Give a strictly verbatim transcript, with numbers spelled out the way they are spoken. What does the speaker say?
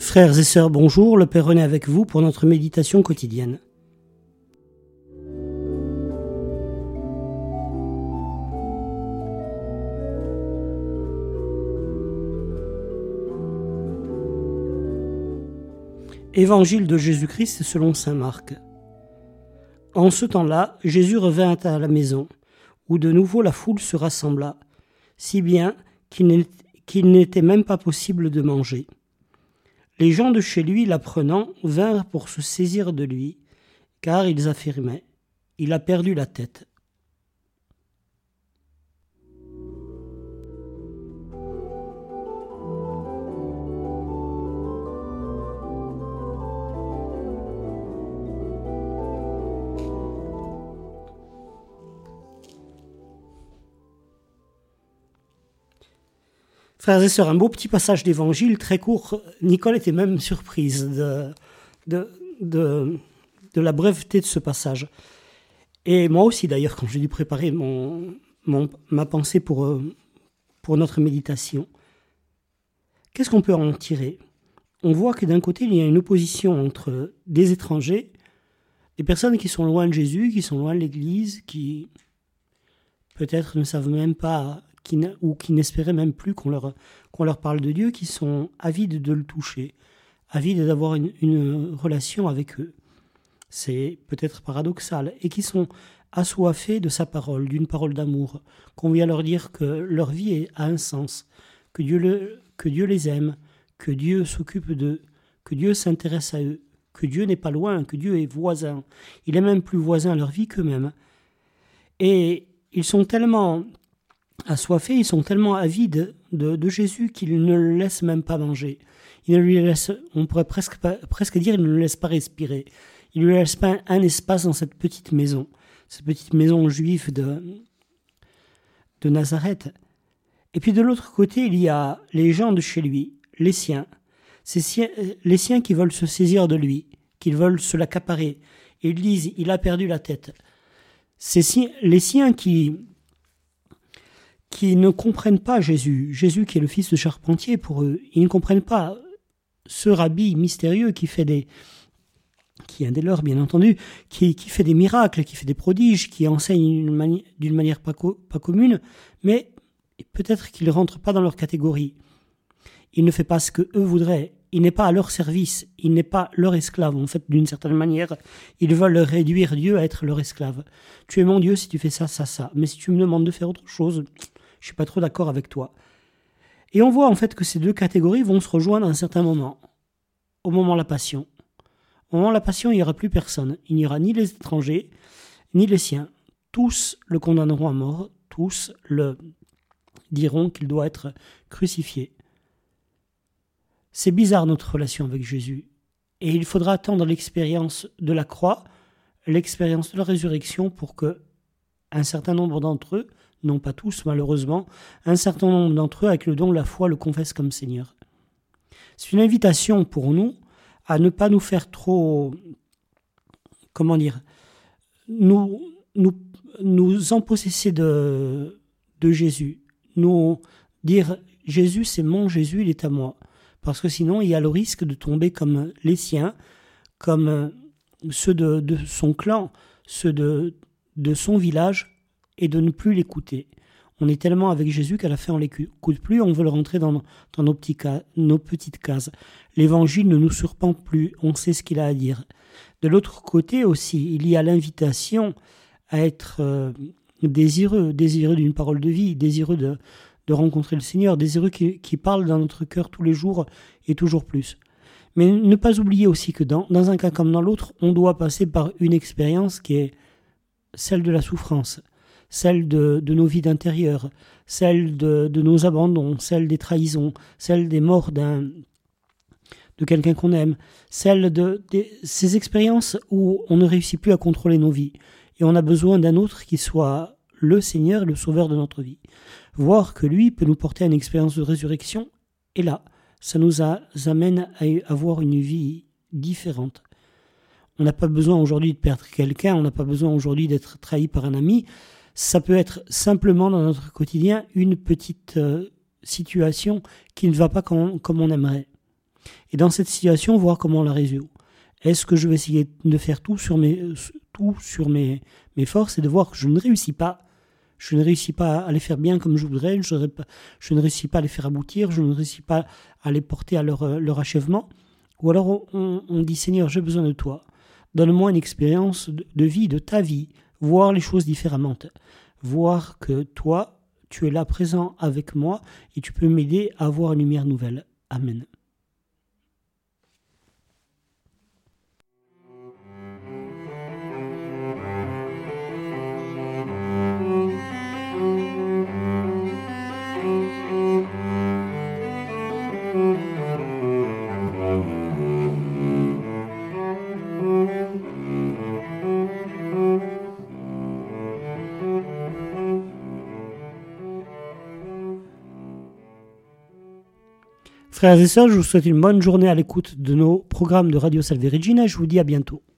Frères et sœurs, bonjour, le Père René avec vous pour notre méditation quotidienne. Évangile de Jésus-Christ selon saint Marc. En ce temps-là, Jésus revint à la maison, où de nouveau la foule se rassembla, si bien qu'il n'était même pas possible de manger. Les gens de chez lui, l'apprenant, vinrent pour se saisir de lui, car ils affirmaient « Il a perdu la tête ». Frères et sœurs, un beau petit passage d'évangile, très court. Nicole était même surprise de, de, de, de la breveté de ce passage. Et moi aussi d'ailleurs, quand j'ai dû préparer mon, mon, ma pensée pour, pour notre méditation. Qu'est-ce qu'on peut en tirer ? On voit que d'un côté, il y a une opposition entre des étrangers, des personnes qui sont loin de Jésus, qui sont loin de l'Église, qui peut-être ne savent même pas... Qui, ou qui n'espéraient même plus qu'on leur, qu'on leur parle de Dieu, qui sont avides de le toucher, avides d'avoir une, une relation avec eux. C'est peut-être paradoxal. Et qui sont assoiffés de sa parole, d'une parole d'amour, qu'on vient leur dire que leur vie a un sens, que Dieu, le, que Dieu les aime, que Dieu s'occupe d'eux, que Dieu s'intéresse à eux, que Dieu n'est pas loin, que Dieu est voisin. Il est même plus voisin à leur vie qu'eux-mêmes. Et ils sont tellement... assoiffés, ils sont tellement avides de, de Jésus qu'ils ne le laissent même pas manger. Ils ne lui laissent, on pourrait presque, presque dire, ils ne le laissent pas respirer. Ils ne lui laissent pas un, un espace dans cette petite maison, cette petite maison juive de, de Nazareth. Et puis de l'autre côté, il y a les gens de chez lui, les siens, ces siens, les siens qui veulent se saisir de lui, qui veulent se l'accaparer. Et ils disent, il a perdu la tête. Ces siens, les siens qui... qui ne comprennent pas Jésus, Jésus qui est le fils de charpentier pour eux, ils ne comprennent pas ce rabbi mystérieux qui fait des, qui est un des leurs bien entendu, qui, qui fait des miracles, qui fait des prodiges, qui enseigne d'une, mani- d'une manière pas, co- pas commune, mais peut-être qu'il ne rentre pas dans leur catégorie. Il ne fait pas ce que eux voudraient, il n'est pas à leur service, il n'est pas leur esclave, en fait, d'une certaine manière, ils veulent réduire Dieu à être leur esclave. Tu es mon Dieu si tu fais ça, ça, ça, mais si tu me demandes de faire autre chose... je suis pas trop d'accord avec toi. Et on voit en fait que ces deux catégories vont se rejoindre à un certain moment. Au moment de la passion. Au moment de la passion, il n'y aura plus personne. Il n'y aura ni les étrangers, ni les siens. Tous le condamneront à mort. Tous le diront qu'il doit être crucifié. C'est bizarre notre relation avec Jésus. Et il faudra attendre l'expérience de la croix, l'expérience de la résurrection pour que un certain nombre d'entre eux, non pas tous malheureusement, un certain nombre d'entre eux avec le don de la foi le confessent comme Seigneur. C'est une invitation pour nous à ne pas nous faire trop, comment dire, nous, nous, nous empossesser de, de Jésus, nous dire Jésus c'est mon Jésus, il est à moi, parce que sinon il y a le risque de tomber comme les siens, comme ceux de, de son clan, ceux de, de son village, et de ne plus l'écouter. On est tellement avec Jésus qu'à la fin on ne l'écoute plus, on veut le rentrer dans, dans nos, petits cas, nos petites cases. L'évangile ne nous surprend plus, on sait ce qu'il a à dire. De l'autre côté aussi, il y a l'invitation à être euh, désireux, désireux d'une parole de vie, désireux de, de rencontrer le Seigneur, désireux qui, qui parle dans notre cœur tous les jours et toujours plus. Mais ne pas oublier aussi que dans, dans un cas comme dans l'autre, on doit passer par une expérience qui est celle de la souffrance, celle de, de nos vides intérieures, celle de, de nos abandons, celle des trahisons, celle des morts d'un, de quelqu'un qu'on aime, celle de, de ces expériences où on ne réussit plus à contrôler nos vies. Et on a besoin d'un autre qui soit le Seigneur, le Sauveur de notre vie. Voir que lui peut nous porter à une expérience de résurrection, et là, ça nous a, amène à avoir une vie différente. On n'a pas besoin aujourd'hui de perdre quelqu'un, on n'a pas besoin aujourd'hui d'être trahi par un ami. Ça peut être simplement dans notre quotidien une petite euh, situation qui ne va pas comme, comme on aimerait. Et dans cette situation, voir comment on la résout. Est-ce que je vais essayer de faire tout sur mes, tout sur mes, mes forces et de voir que je ne réussis pas. Je ne réussis pas à les faire bien comme je voudrais, je, je ne réussis pas à les faire aboutir, je ne réussis pas à les porter à leur, leur achèvement. Ou alors on, on, on dit, Seigneur, j'ai besoin de toi. Donne-moi une expérience de, de vie, de ta vie. Voir les choses différemment. Voir que toi, tu es là présent avec moi et tu peux m'aider à voir une lumière nouvelle. Amen. Frères et sœurs, je vous souhaite une bonne journée à l'écoute de nos programmes de Radio Salve Regina et je vous dis à bientôt.